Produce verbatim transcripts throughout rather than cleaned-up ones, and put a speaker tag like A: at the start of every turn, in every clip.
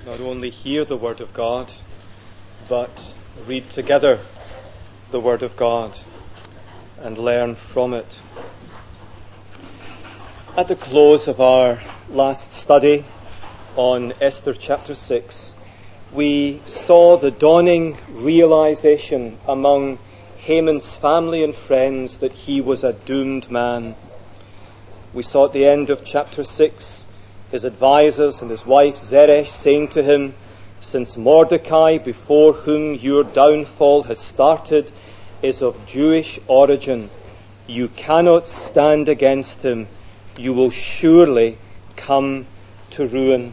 A: not only hear the Word of God, but read together the Word of God and learn from it. At the close of our last study on Esther chapter six, we saw the dawning realization among Haman's family and friends that he was a doomed man. We saw at the end of chapter six his advisors and his wife Zeresh saying to him, "Since Mordecai, before whom your downfall has started, is of Jewish origin, you cannot stand against him. You will surely come to ruin."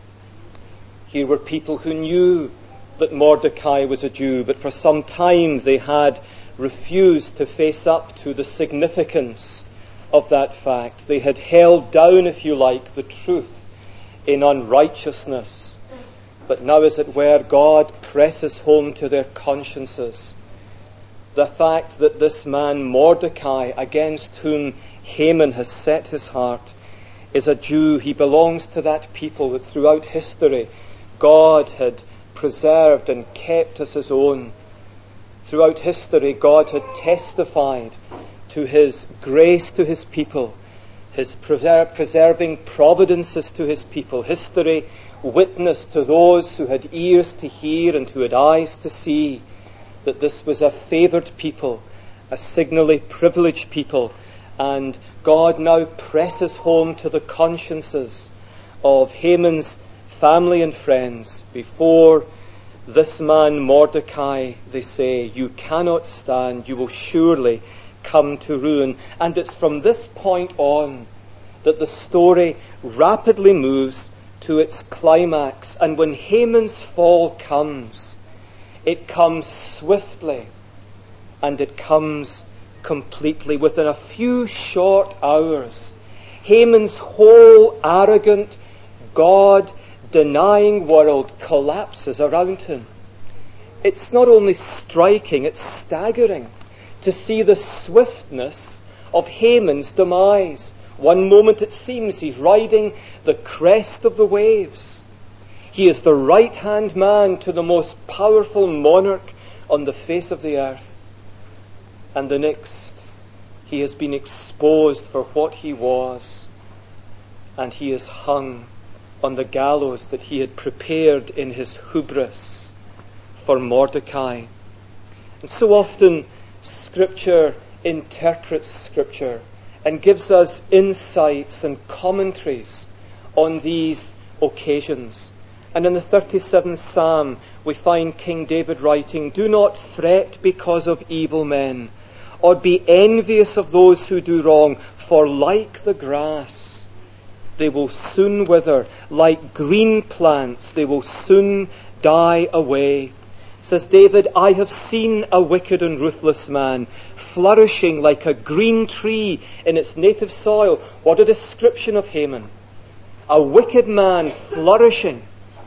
A: Here were people who knew that Mordecai was a Jew, but for some time they had refused to face up to the significance of that fact. They had held down, if you like, the truth in unrighteousness. But now, as it were, God presses home to their consciences the fact that this man Mordecai, against whom Haman has set his heart, is a Jew. He belongs to that people that throughout history God had preserved and kept as his own. Throughout history God had testified to his grace to his people, his preser- preserving providences to his people. History witnessed to those who had ears to hear and who had eyes to see that this was a favoured people, a signally privileged people. And God now presses home to the consciences of Haman's family and friends. Before this man Mordecai, they say, you cannot stand, you will surely come to ruin. And it's from this point on that the story rapidly moves to its climax. And when Haman's fall comes, it comes swiftly and it comes completely. Within a few short hours, Haman's whole arrogant, God-denying world collapses around him. It's not only striking, it's staggering to see the swiftness of Haman's demise. One moment it seems he's riding the crest of the waves. He is the right-hand man to the most powerful monarch on the face of the earth. And the next, he has been exposed for what he was, and he is hung on the gallows that he had prepared in his hubris for Mordecai. And so often Scripture interprets Scripture and gives us insights and commentaries on these occasions. And in the thirty-seventh Psalm, we find King David writing, "Do not fret because of evil men, or be envious of those who do wrong, for like the grass, they will soon wither. Like green plants, they will soon die away." Says David, "I have seen a wicked and ruthless man flourishing like a green tree in its native soil." What a description of Haman. A wicked man flourishing.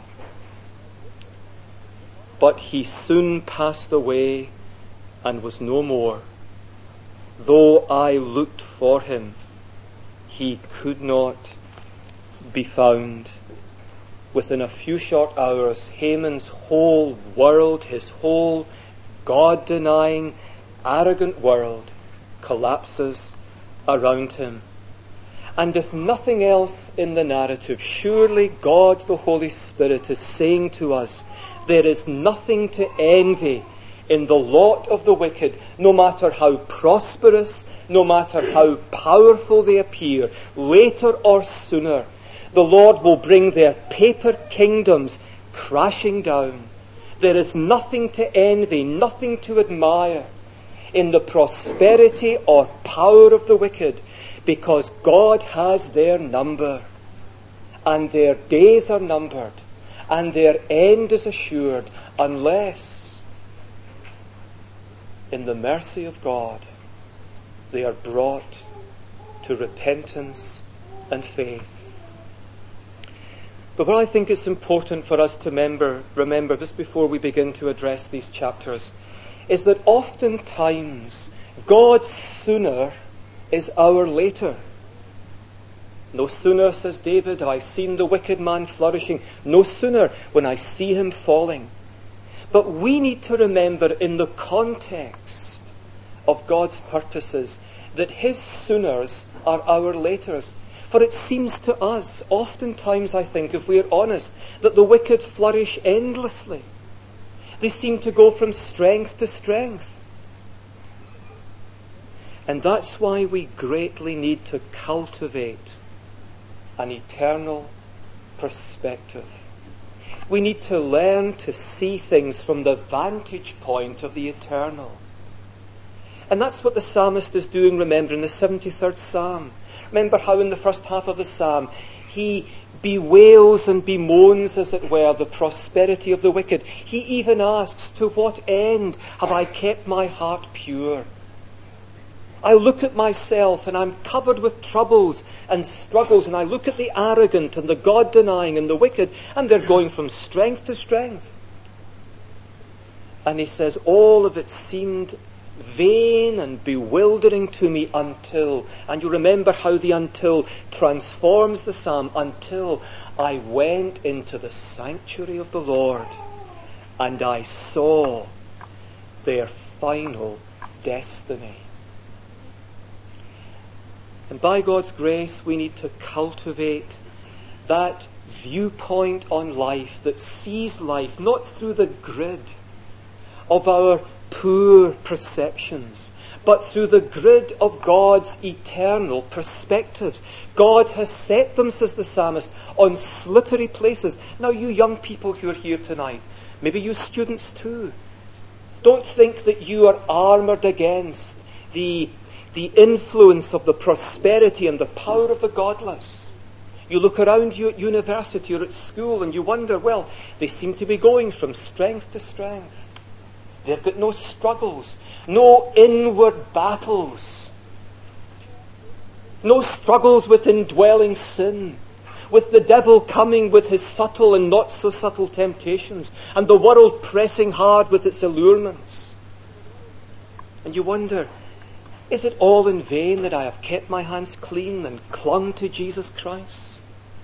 A: But he soon passed away and was no more. Though I looked for him, he could not be found. Within a few short hours, Haman's whole world, his whole God-denying, arrogant world, collapses around him. And if nothing else in the narrative, surely God the Holy Spirit is saying to us, there is nothing to envy in the lot of the wicked, no matter how prosperous, no matter how powerful they appear. Later or sooner, the Lord will bring their paper kingdoms crashing down. There is nothing to envy, nothing to admire in the prosperity or power of the wicked, because God has their number, and their days are numbered, and their end is assured, unless, in the mercy of God, they are brought to repentance and faith. But what I think is important for us to remember, remember just before we begin to address these chapters, is that oftentimes God's sooner is our later. No sooner, says David, have I seen the wicked man flourishing. No sooner when I see him falling. But we need to remember in the context of God's purposes that his sooners are our laters. For it seems to us, oftentimes I think, if we are honest, that the wicked flourish endlessly. They seem to go from strength to strength. And that's why we greatly need to cultivate an eternal perspective. We need to learn to see things from the vantage point of the eternal. And that's what the psalmist is doing, remember, in the seventy-third Psalm. Remember how in the first half of the Psalm, he bewails and bemoans, as it were, the prosperity of the wicked. He even asks, to what end have I kept my heart pure? I look at myself and I'm covered with troubles and struggles, and I look at the arrogant and the God-denying and the wicked, and they're going from strength to strength. And he says, all of it seemed vain and bewildering to me until, and you remember how the until transforms the psalm, until I went into the sanctuary of the Lord and I saw their final destiny. And by God's grace, we need to cultivate that viewpoint on life that sees life not through the grid of our poor perceptions, but through the grid of God's eternal perspectives. God has set them, says the psalmist, on slippery places. Now, you young people who are here tonight, maybe you students too, don't think that you are armoured against the the influence of the prosperity and the power of the godless. You look around you at university or at school and you wonder, well, they seem to be going from strength to strength. They've got no struggles, no inward battles, no struggles with indwelling sin, with the devil coming with his subtle and not so subtle temptations, and the world pressing hard with its allurements. And you wonder, is it all in vain that I have kept my hands clean and clung to Jesus Christ?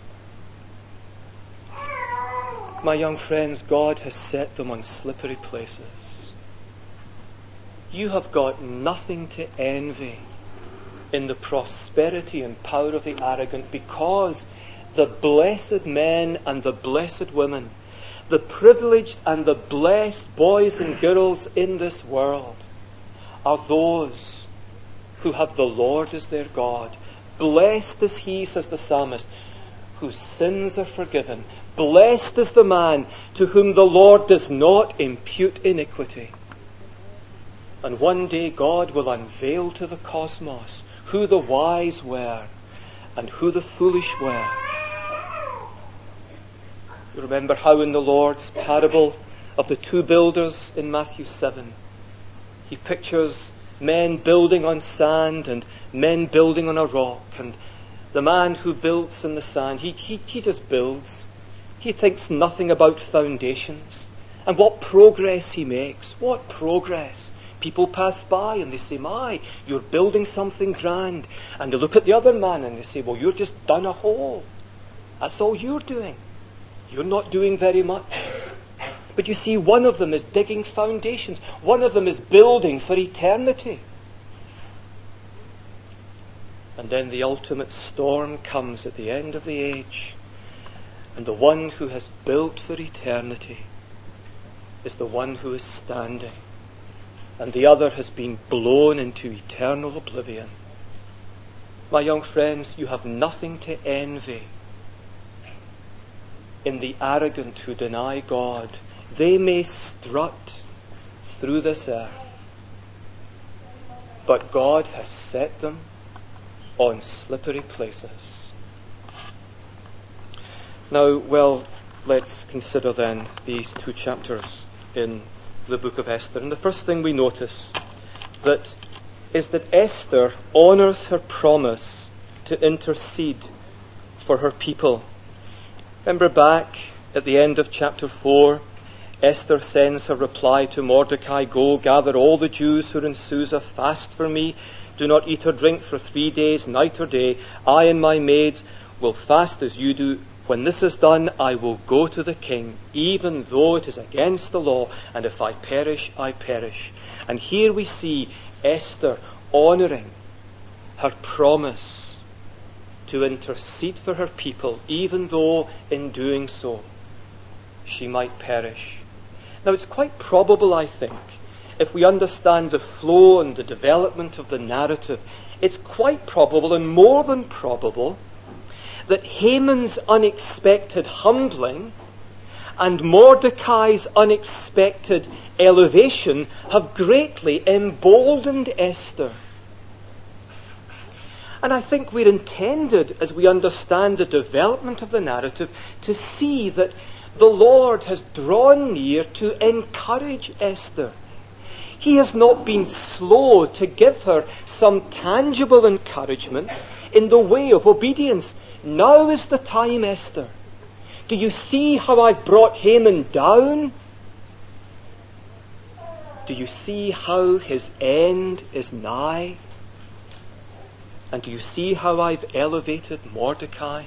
A: My young friends, God has set them on slippery places. You have got nothing to envy in the prosperity and power of the arrogant, because the blessed men and the blessed women, the privileged and the blessed boys and girls in this world, are those who have the Lord as their God. Blessed is he, says the psalmist, whose sins are forgiven. Blessed is the man to whom the Lord does not impute iniquity. And one day God will unveil to the cosmos who the wise were and who the foolish were. You remember how in the Lord's parable of the two builders in Matthew seven, he pictures men building on sand and men building on a rock. And the man who builds in the sand, he, he, he just builds. He thinks nothing about foundations. And what progress he makes. What progress. People pass by and they say, my, you're building something grand. And they look at the other man and they say, well, you're just done a hole. That's all you're doing. You're not doing very much. But you see, one of them is digging foundations. One of them is building for eternity. And then the ultimate storm comes at the end of the age. And the one who has built for eternity is the one who is standing. And the other has been blown into eternal oblivion. My young friends, you have nothing to envy in the arrogant who deny God. They may strut through this earth, but God has set them on slippery places. Now, well, let's consider then these two chapters in the book of Esther. And the first thing we notice that is that Esther honours her promise to intercede for her people. Remember back at the end of chapter four, Esther sends her reply to Mordecai, go, gather all the Jews who are in Susa, fast for me, do not eat or drink for three days, night or day. I and my maids will fast as you do. When this is done, I will go to the king, even though it is against the law, and if I perish, I perish. And here we see Esther honouring her promise to intercede for her people, even though in doing so she might perish. Now it's quite probable, I think, if we understand the flow and the development of the narrative, it's quite probable and more than probable that Haman's unexpected humbling and Mordecai's unexpected elevation have greatly emboldened Esther. And I think we're intended, as we understand the development of the narrative, to see that the Lord has drawn near to encourage Esther. He has not been slow to give her some tangible encouragement in the way of obedience. Now is the time, Esther. Do you see how I've brought Haman down? Do you see how his end is nigh? And do you see how I've elevated Mordecai?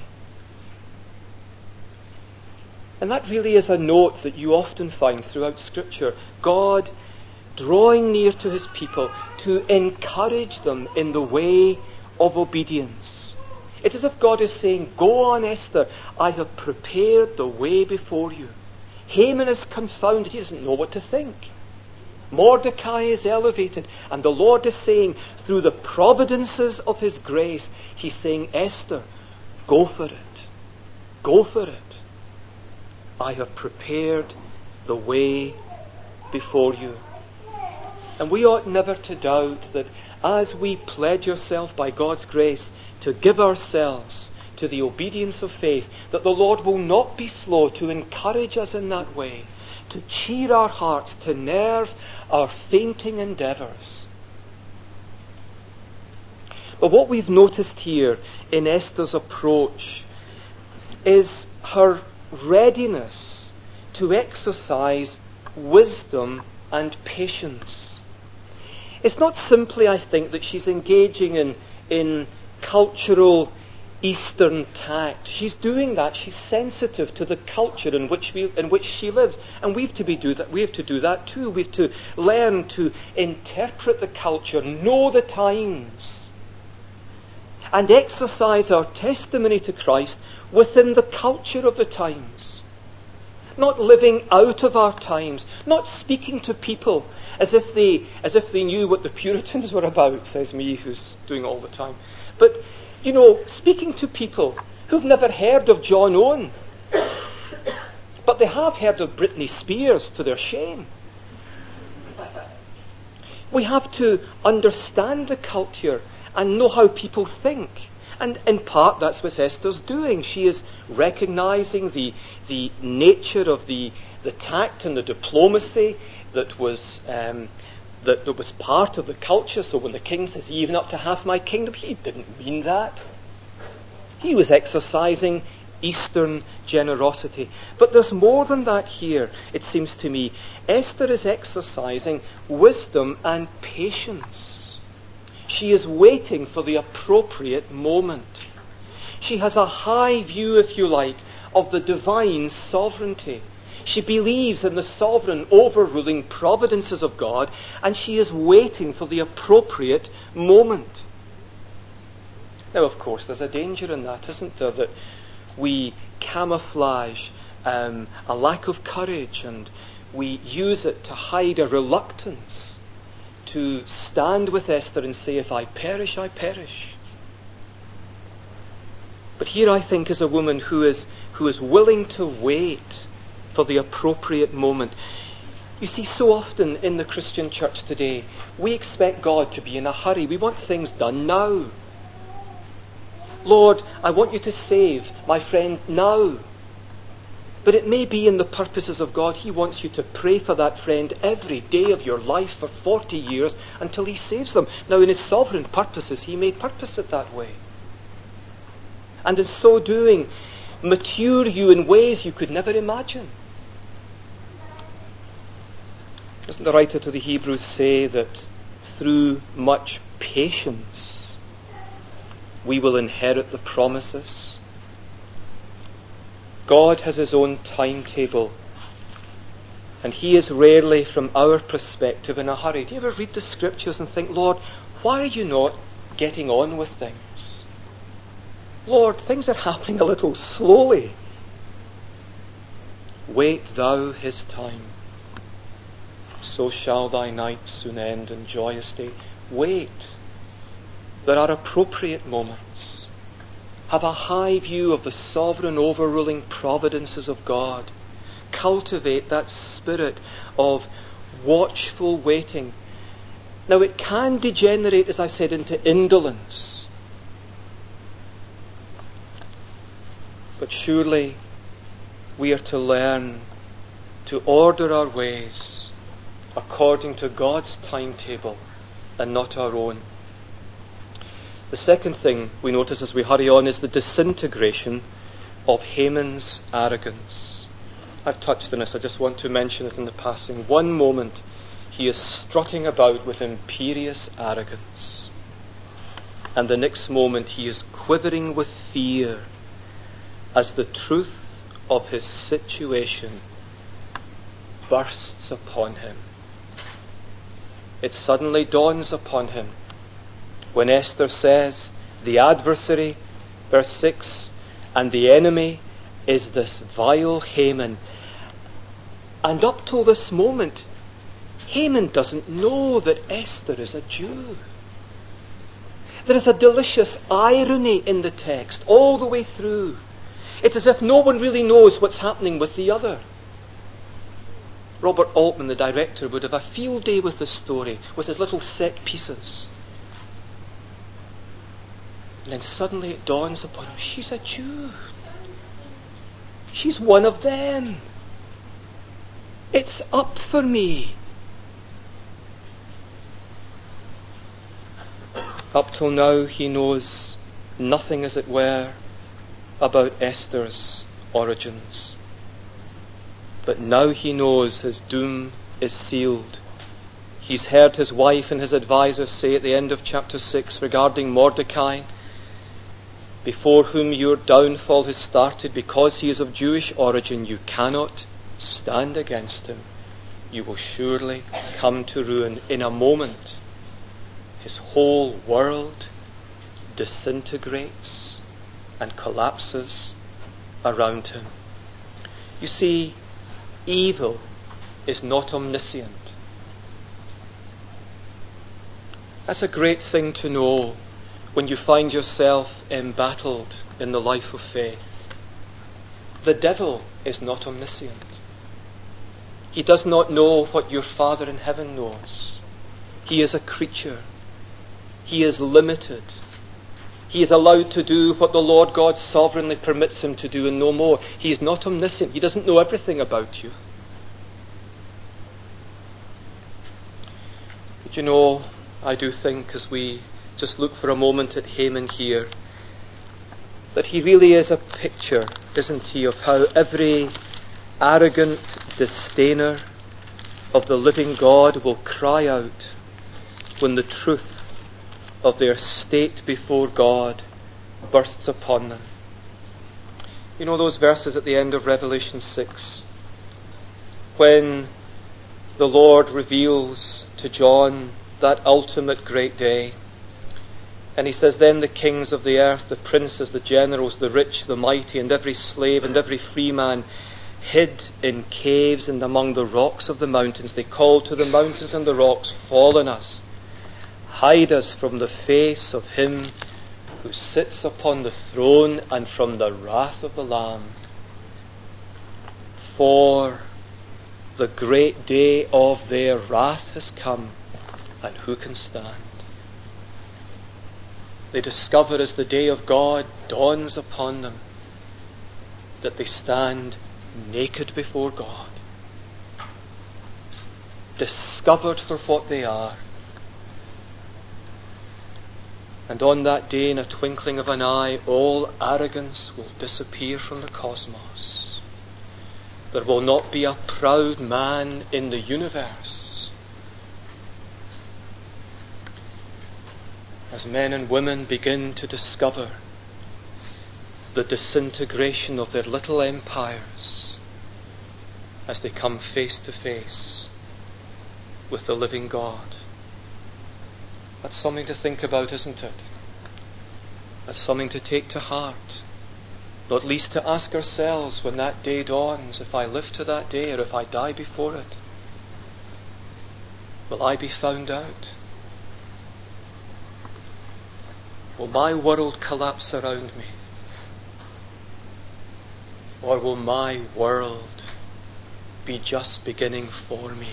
A: And that really is a note that you often find throughout Scripture. God drawing near to his people to encourage them in the way of obedience. It's as if God is saying, go on, Esther, I have prepared the way before you. Haman is confounded, he doesn't know what to think. Mordecai is elevated, and the Lord is saying, through the providences of his grace, he's saying, Esther, go for it. Go for it. I have prepared the way before you. And we ought never to doubt that as we pledge ourselves by God's grace to give ourselves to the obedience of faith, that the Lord will not be slow to encourage us in that way, to cheer our hearts, to nerve our fainting endeavours. But what we've noticed here in Esther's approach is her readiness to exercise wisdom and patience. It's not simply, I think, that she's engaging in, in cultural Eastern tact. She's doing that. She's sensitive to the culture in which we, in which she lives, and we have to be do that. We have to do that too. We have to learn to interpret the culture, know the times, and exercise our testimony to Christ within the culture of the times. Not living out of our times, not speaking to people as if they as if they knew what the Puritans were about, says me, who's doing it all the time. But, you know, speaking to people who've never heard of John Owen, but they have heard of Britney Spears to their shame. We have to understand the culture and know how people think. And in part, that's what Esther's doing. She is recognizing the the nature of the, the tact and the diplomacy that was um, that, that was part of the culture. So when the king says, even up to half my kingdom, he didn't mean that. He was exercising Eastern generosity. But there's more than that here, it seems to me. Esther is exercising wisdom and patience. She is waiting for the appropriate moment. She has a high view, if you like, of the divine sovereignty. She believes in the sovereign overruling providences of God, and she is waiting for the appropriate moment. Now, of course, there's a danger in that, isn't there? That we camouflage um, a lack of courage, and we use it to hide a reluctance to stand with Esther and say, if I perish, I perish. But here I think is a woman who is who is willing to wait for the appropriate moment. You see, so often in the Christian church today, we expect God to be in a hurry. We want things done now. Lord, I want you to save my friend now. But it may be in the purposes of God, he wants you to pray for that friend every day of your life for forty years until he saves them. Now, in his sovereign purposes, he may purpose it that way. And in so doing, mature you in ways you could never imagine. Doesn't the writer to the Hebrews say that through much patience we will inherit the promises? God has his own timetable, and he is rarely, from our perspective, in a hurry. Do you ever read the scriptures and think, Lord, why are you not getting on with things? Lord, things are happening a little slowly. Wait thou his time, so shall thy night soon end and joyous day. Wait. There are appropriate moments. Have a high view of the sovereign overruling providences of God. Cultivate that spirit of watchful waiting. Now it can degenerate, as I said, into indolence. But surely we are to learn to order our ways according to God's timetable and not our own. The second thing we notice as we hurry on is the disintegration of Haman's arrogance. I've touched on this, I just want to mention it in the passing. One moment he is strutting about with imperious arrogance, and the next moment he is quivering with fear as the truth of his situation bursts upon him. It suddenly dawns upon him when Esther says, the adversary, verse six, and the enemy is this vile Haman. And up till this moment, Haman doesn't know that Esther is a Jew. There is a delicious irony in the text all the way through. It's as if no one really knows what's happening with the other. Robert Altman, the director, would have a field day with this story, with his little set pieces. And then suddenly it dawns upon him, she's a Jew. She's one of them. It's up for me. Up till now he knows nothing, as it were, about Esther's origins. But now he knows his doom is sealed. He's heard his wife and his advisors say at the end of chapter six regarding Mordecai, before whom your downfall has started, because he is of Jewish origin, you cannot stand against him. You will surely come to ruin. In a moment, his whole world disintegrates and collapses around him. You see, evil is not omniscient. That's a great thing to know when you find yourself embattled in the life of faith. The devil is not omniscient. He does not know what your Father in heaven knows. He is a creature. He is limited. He is allowed to do what the Lord God sovereignly permits him to do and no more. He is not omniscient. He doesn't know everything about you. But you know, I do think, as we just look for a moment at Haman here, that he really is a picture, isn't he, of how every arrogant disdainer of the living God will cry out when the truth of their state before God bursts upon them. You know those verses at the end of Revelation six, when the Lord reveals to John that ultimate great day, and he says, then the kings of the earth, the princes, the generals, the rich, the mighty, and every slave and every free man hid in caves and among the rocks of the mountains. They called to the mountains and the rocks, fall on us, hide us from the face of him who sits upon the throne and from the wrath of the Lamb. For the great day of their wrath has come, and who can stand? They discover as the day of God dawns upon them that they stand naked before God, discovered for what they are. And on that day, in a twinkling of an eye, all arrogance will disappear from the cosmos. There will not be a proud man in the universe. As men and women begin to discover the disintegration of their little empires as they come face to face with the living God. That's something to think about, isn't it? That's something to take to heart. Not least to ask ourselves when that day dawns, if I live to that day or if I die before it, will I be found out? Will my world collapse around me? Or will my world be just beginning for me?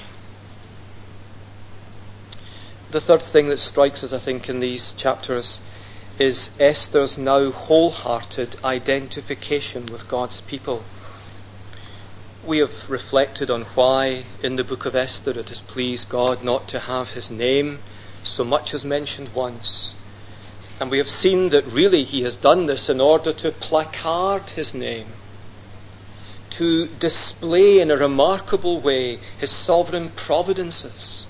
A: The third thing that strikes us, I think, in these chapters is Esther's now wholehearted identification with God's people. We have reflected on why in the book of Esther it has pleased God not to have his name so much as mentioned once. And we have seen that really he has done this in order to placard his name, to display in a remarkable way his sovereign providences.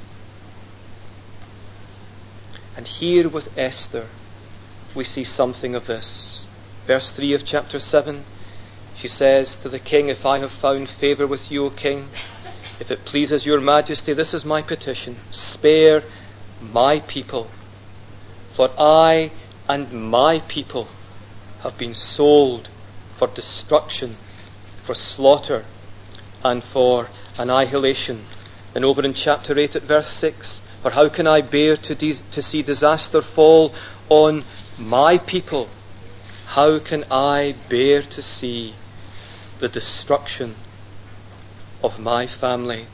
A: And here with Esther, we see something of this. Verse three of chapter seven, she says to the king, if I have found favour with you, O king, if it pleases your majesty, this is my petition, spare my people, for I and my people have been sold for destruction, for slaughter, and for annihilation. And over in chapter eight at verse six, for how can I bear to, de- to see disaster fall on my people? How can I bear to see the destruction of my family?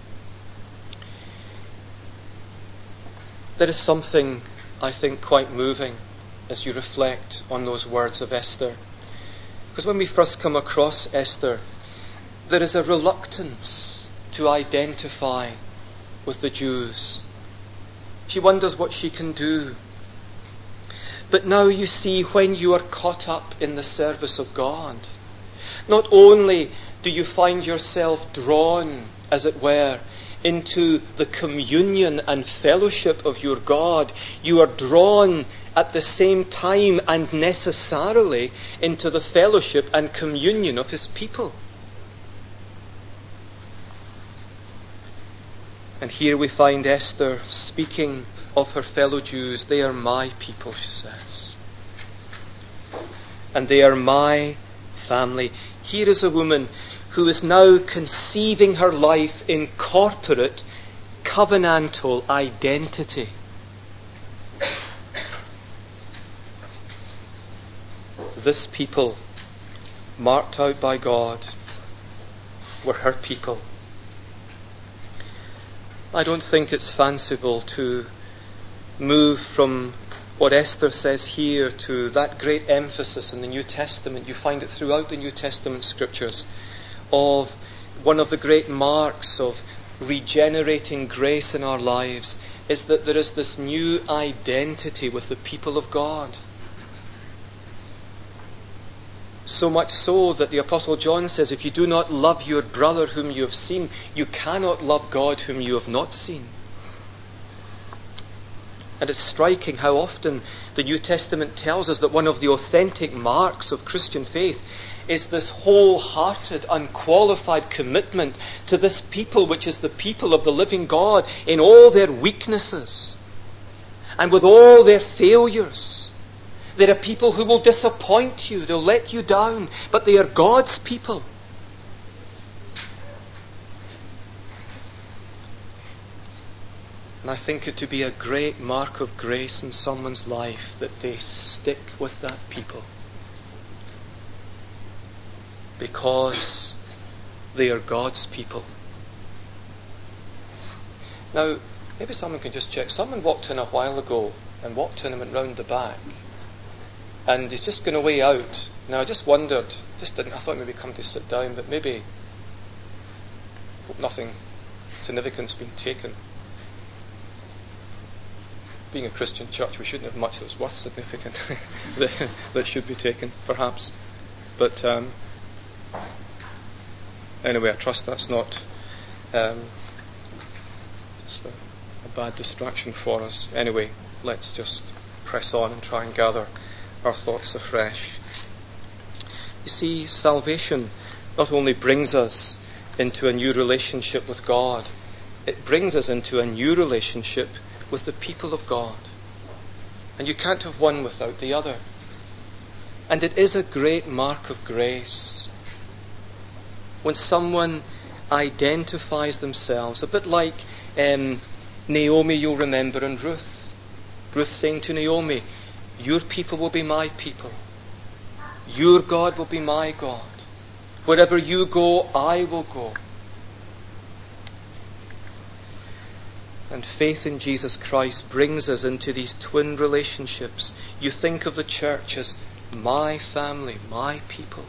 A: There is something, I think, quite moving as you reflect on those words of Esther. Because when we first come across Esther, there is a reluctance to identify with the Jews. She wonders what she can do. But now you see, when you are caught up in the service of God, not only do you find yourself drawn, as it were, into the communion and fellowship of your God, you are drawn at the same time and necessarily into the fellowship and communion of his people. And here we find Esther speaking of her fellow Jews. They are my people, she says. And they are my family. Here is a woman who is now conceiving her life in corporate, covenantal identity. This people, marked out by God, were her people. I don't think it's fanciful to move from what Esther says here to that great emphasis in the New Testament. You find it throughout the New Testament scriptures of one of the great marks of regenerating grace in our lives is that there is this new identity with the people of God. So much so that the Apostle John says, if you do not love your brother whom you have seen, you cannot love God whom you have not seen. And it's striking how often the New Testament tells us that one of the authentic marks of Christian faith is this wholehearted, unqualified commitment to this people, which is the people of the living God, in all their weaknesses and with all their failures. There are people who will disappoint you, they'll let you down, but they are God's people. And I think it to be a great mark of grace in someone's life that they stick with that people, because they are God's people. Now, maybe someone can just check. Someone walked in a while ago and walked in and went round the back. And he's just going away out. Now I just wondered, just didn't, I thought maybe come to sit down, but maybe hope nothing significant's been taken. Being a Christian church, we shouldn't have much that's worth significant that, that should be taken, perhaps. But um, anyway, I trust that's not um, just a, a bad distraction for us. Anyway, let's just press on and try and gather our thoughts afresh. You see, salvation not only brings us into a new relationship with God, it brings us into a new relationship with the people of God. And you can't have one without the other. And it is a great mark of grace when someone identifies themselves, a bit like um, Naomi, you'll remember, and Ruth. Ruth saying to Naomi, your people will be my people. Your God will be my God. Wherever you go, I will go. And faith in Jesus Christ brings us into these twin relationships. You think of the church as my family, my people.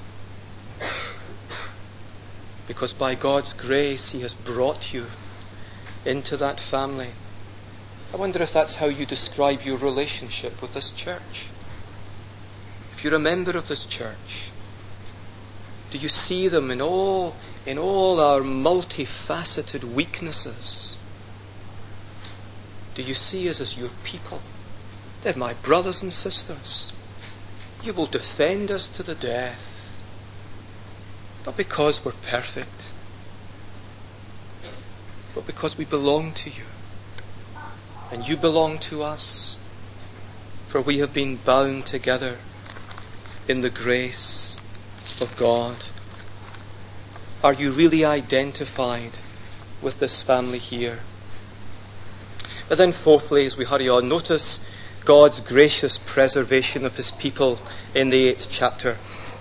A: Because by God's grace, He has brought you into that family. I wonder if that's how you describe your relationship with this church. If you're a member of this church, do you see them in all, in all our multifaceted weaknesses? Do you see us as your people? They're my brothers and sisters. You will defend us to the death. Not because we're perfect, but because we belong to you. And you belong to us. For we have been bound together in the grace of God. Are you really identified with this family here? But then fourthly, as we hurry on, notice God's gracious preservation of His people in the eighth chapter.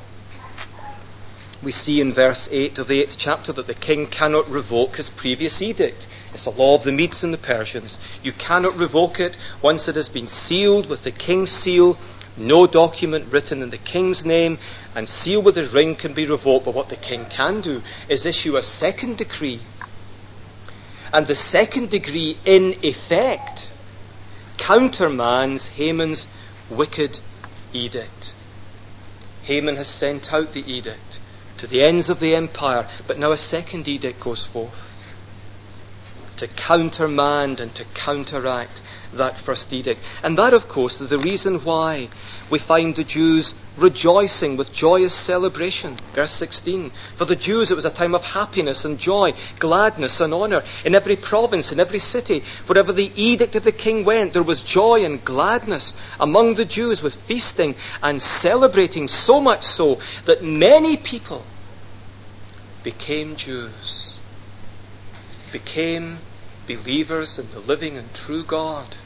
A: We see in verse eight of the eighth chapter that the king cannot revoke his previous edict. It's the law of the Medes and the Persians. You cannot revoke it once it has been sealed with the king's seal. No document written in the king's name and sealed with his ring can be revoked. But what the king can do is issue a second decree. And the second decree, in effect, countermands Haman's wicked edict. Haman has sent out the edict to the ends of the empire, but now a second edict goes forth to countermand and to counteract that first edict. And that, of course, is the reason why we find the Jews rejoicing with joyous celebration. Verse sixteen. For the Jews it was a time of happiness and joy, gladness and honour. In every province, in every city, wherever the edict of the king went, there was joy and gladness among the Jews, with feasting and celebrating, so much so that many people became Jews, became believers in the living and true God,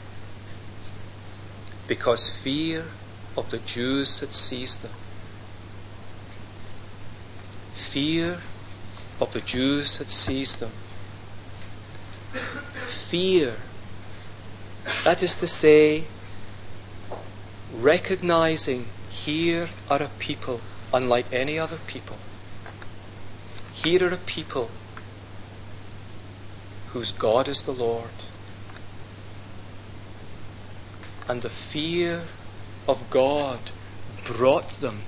A: because fear of the Jews had seized them. Fear of the Jews had seized them. Fear, that is to say, recognizing here are a people unlike any other people. Here are a people whose God is the Lord. And the fear of God brought them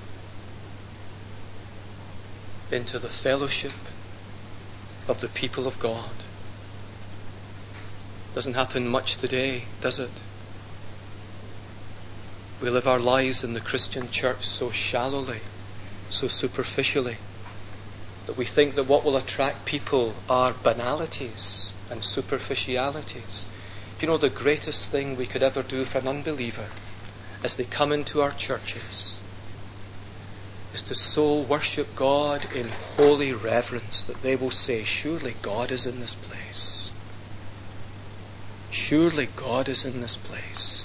A: into the fellowship of the people of God. Doesn't happen much today, does it? We live our lives in the Christian church so shallowly, so superficially, that we think that what will attract people are banalities and superficialities. Do you know the greatest thing we could ever do for an unbeliever as they come into our churches is to so worship God in holy reverence that they will say, surely God is in this place. Surely God is in this place.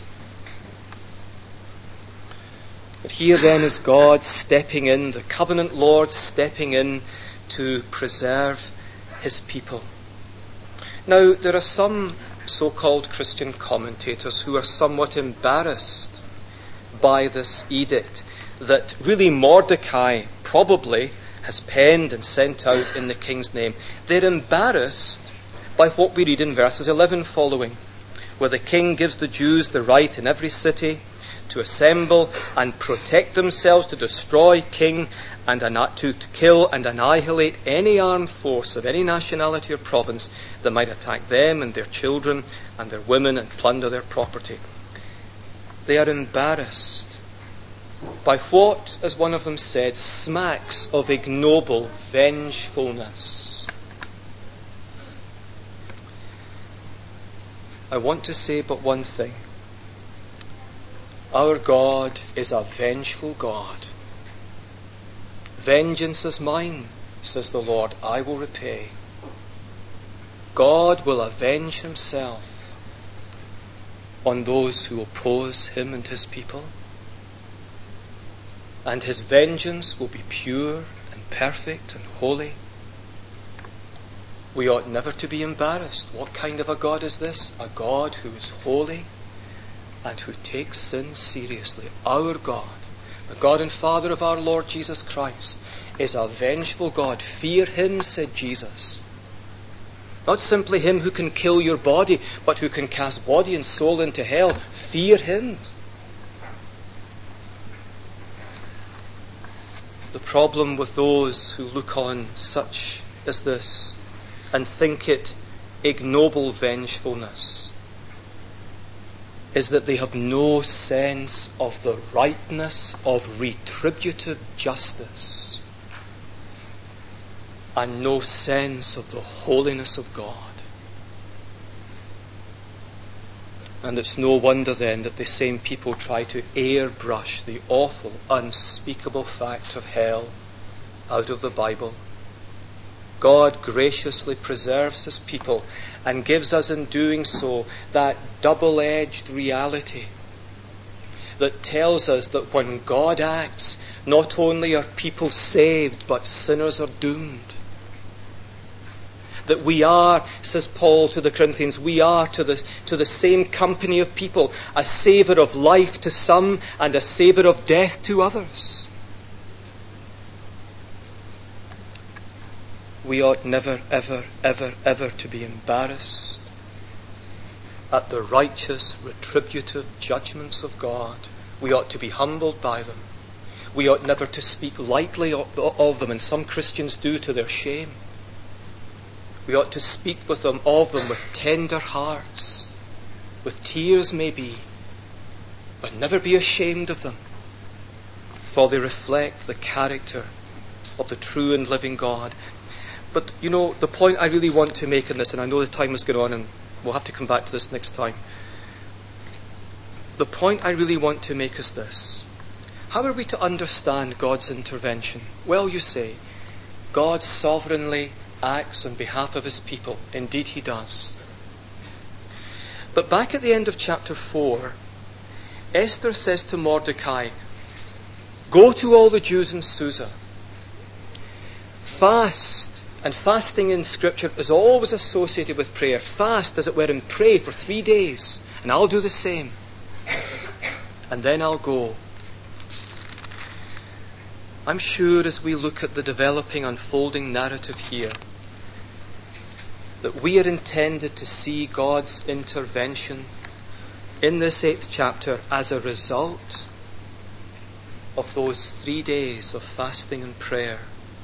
A: But here then is God stepping in, the covenant Lord stepping in to preserve His people. Now, there are some so-called Christian commentators who are somewhat embarrassed by this edict that really Mordecai probably has penned and sent out in the king's name. They're embarrassed by what we read in verses eleven following, where the king gives the Jews the right in every city to assemble and protect themselves, to destroy king and to, to kill and annihilate any armed force of any nationality or province that might attack them and their children and their women and plunder their property. They are embarrassed by what, as one of them said, smacks of ignoble vengefulness. I want to say but one thing. Our God is a vengeful God. Vengeance is mine, says the Lord, I will repay. God will avenge himself on those who oppose him and his people. And his vengeance will be pure and perfect and holy. We ought never to be embarrassed. What kind of a God is this? A God who is holy and who takes sin seriously. Our God, the God and Father of our Lord Jesus Christ, is a vengeful God. Fear him, said Jesus. Not simply him who can kill your body, but who can cast body and soul into hell. Fear him. The problem with those who look on such as this and think it ignoble vengefulness is that they have no sense of the rightness of retributive justice and no sense of the holiness of God. And it's no wonder then that the same people try to airbrush the awful, unspeakable fact of hell out of the Bible. God graciously preserves his people and gives us in doing so that double-edged reality that tells us that when God acts, not only are people saved, but sinners are doomed. That we are, says Paul to the Corinthians, we are to the, to the same company of people, a savour of life to some and a savour of death to others. We ought never, ever, ever, ever to be embarrassed at the righteous, retributive judgments of God. We ought to be humbled by them. We ought never to speak lightly of, of them, and some Christians do to their shame. We ought to speak with them, of them, with tender hearts, with tears maybe, but never be ashamed of them, for they reflect the character of the true and living God. But, you know, the point I really want to make in this, and I know the time is going on and we'll have to come back to this next time. The point I really want to make is this. How are we to understand God's intervention? Well, you say, God sovereignly acts on behalf of his people. Indeed he does. But back at the end of chapter four, Esther says to Mordecai, go to all the Jews in Susa. Fast. And fasting in Scripture is always associated with prayer. Fast, as it were, and pray for three days. And I'll do the same. And then I'll go. I'm sure as we look at the developing, unfolding narrative here, that we are intended to see God's intervention in this eighth chapter as a result of those three days of fasting and prayer.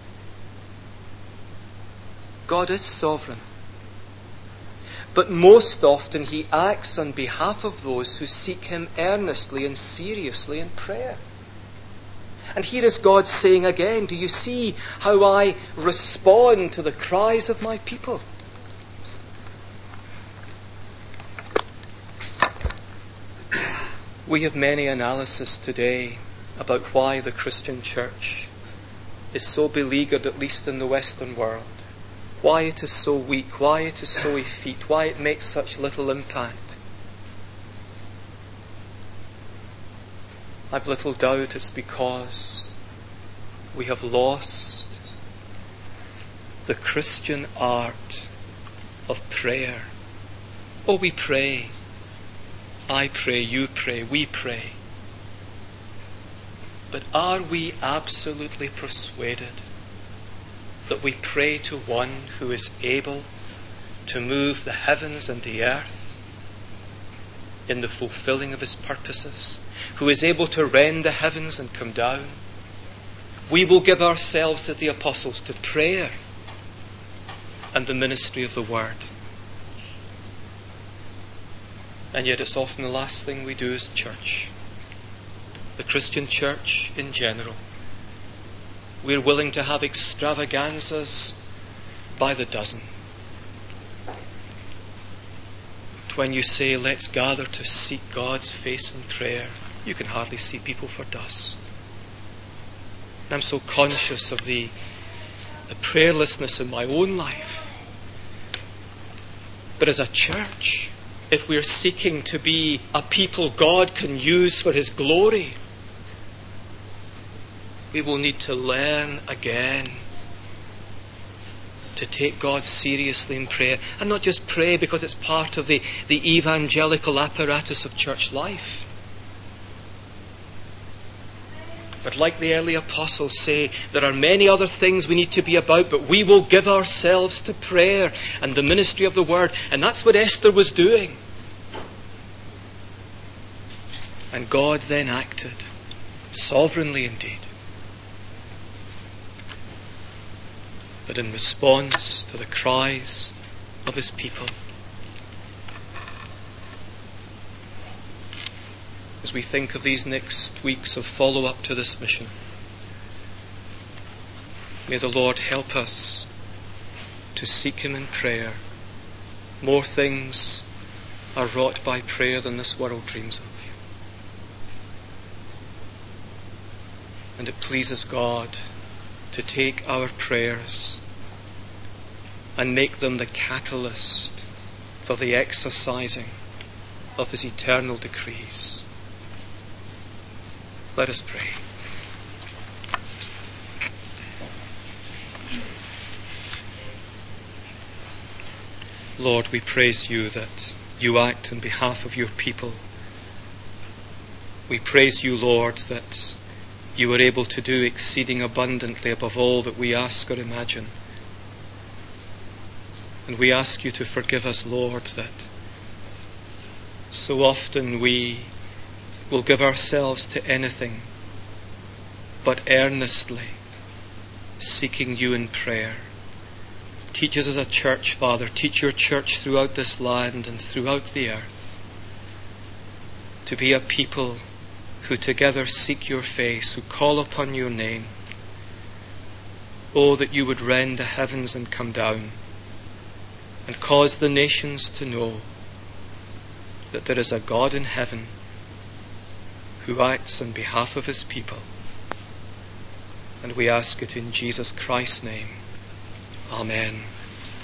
A: God is sovereign. But most often he acts on behalf of those who seek him earnestly and seriously in prayer. And here is God saying again, do you see how I respond to the cries of my people? We have many analyses today about why the Christian church is so beleaguered, at least in the Western world. Why it is so weak, why it is so effete, why it makes such little impact. I've little doubt it's because we have lost the Christian art of prayer. Oh, we pray. I pray, you pray, we pray. But are we absolutely persuaded that we pray to one who is able to move the heavens and the earth in the fulfilling of his purposes, who is able to rend the heavens and come down? We will give ourselves, as the apostles, to prayer and the ministry of the word. And yet it's often the last thing we do as church. the Christian church in general. We're willing to have extravaganzas by the dozen. But when you say, let's gather to seek God's face in prayer, you can hardly see people for dust. And I'm so conscious of the, the prayerlessness in my own life. But as a church, if we're seeking to be a people God can use for His glory, we will need to learn again to take God seriously in prayer. And not just pray because it's part of the, the evangelical apparatus of church life. But like the early apostles say, there are many other things we need to be about, but we will give ourselves to prayer and the ministry of the word. And that's what Esther was doing. And God then acted, sovereignly indeed. But in response to the cries of His people, as we think of these next weeks of follow-up to this mission, may the Lord help us to seek Him in prayer. More things are wrought by prayer than this world dreams of. And it pleases God to take our prayers and make them the catalyst for the exercising of His eternal decrees. Let us pray. Lord, we praise You that You act on behalf of Your people. We praise You, Lord, that You are able to do exceeding abundantly above all that we ask or imagine. And we ask You to forgive us, Lord, that so often we will give ourselves to anything but earnestly seeking You in prayer. Teach us as a church, Father. Teach Your church throughout this land and throughout the earth to be a people who together seek Your face, who call upon Your name. Oh, that You would rend the heavens and come down and cause the nations to know that there is a God in heaven who acts on behalf of His people. And we ask it in Jesus Christ's name. Amen.